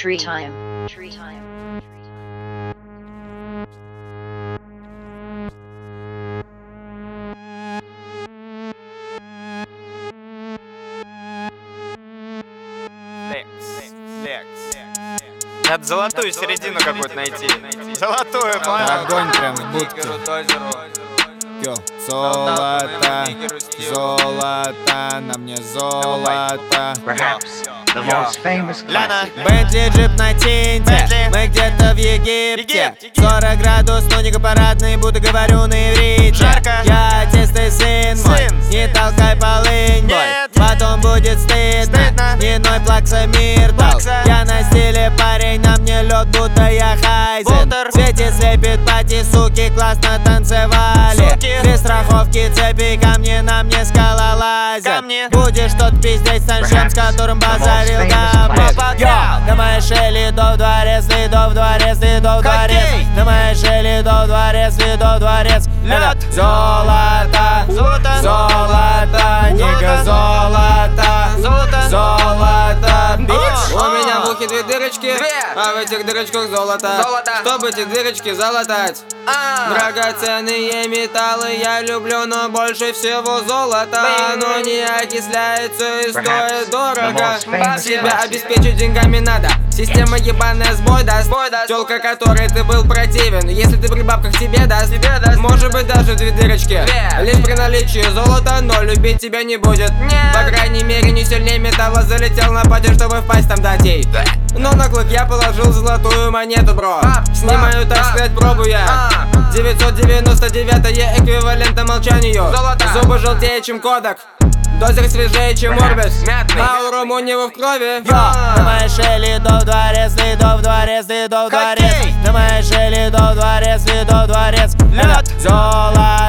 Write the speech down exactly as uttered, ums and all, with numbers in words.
Tree time. Tree time. Надо золотую середину какую-то найти. Золотую, понял? Огонь прям в будке. Йо, золото, золото, на мне золото. The most famous Ляна, Бентли, джип на тинте, Бентли. мы где-то в Египте. Египет. сорок градус, но не парадный, будто говорю на иврите. Жарко. Я отец, ты сын мой, Сын. не толкай полынь, бой. Нет. Потом будет стыдно, Стыдно. не ной плакса мир дал. Плакса. Я на стиле парень, на мне лед, будто я хайзен. Бутер. В свете слепит пати, суки, классно танцевали. Суки. Без страховки цепи, ко мне на мне скалолазят. Ко мне. Будешь тот пиздеть саншем, с которым базарил famous гамма. Папа Йо, на моей шее ледов дворец, ледов дворец, ледов дворец. Хоккей. На моей шее ледов дворец, ледов дворец. Лед. Это золото, Золото. золото, нигга, золото, Золото. золото, бич. А. У меня в ухе две дырочки, Две. а в этих дырочках золото. Золото. Чтобы эти дырочки залатать. А. Драгоценные металлы я люблю, но больше всего золото. Оно не окисляется и стоит дорого. Себя обеспечить деньгами надо. Система ебаная сбой даст. Сбой даст. Тёлка, которой ты был противен, если ты при бабках тебе даст. Тебе даст. Может быть даже две дырочки. Две. Лишь при наличии золота, но любить тебя не будет. Нет. По крайней мере не сильнее металла. Залетел на пати, чтобы впасть там дать ей. Но на клык я положил золотую монету, бро. А, Снимаю, а, так а. сказать, пробу я. А. девятьсот девяносто девятое эквивалента молчанию. Золото. Зубы желтее, чем кодек. Дозер свежее, чем Орбис. Мятный. Аурум у него в крови. А. На моей шее ледов дворец, ледов дворец, ледов дворец. Хоккей. На моей шее ледов дворец, ледов дворец. Лед. Золото.